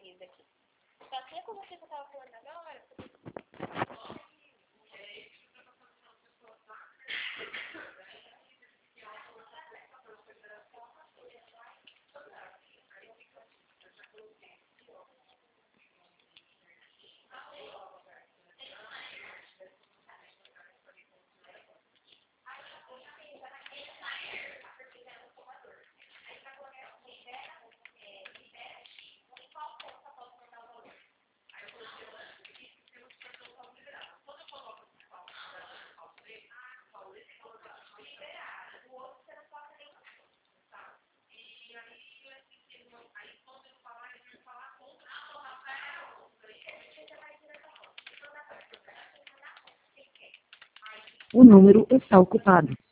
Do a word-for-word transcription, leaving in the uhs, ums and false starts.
pesquisa aqui. Só que é como você estava falando agora, O número está ocupado.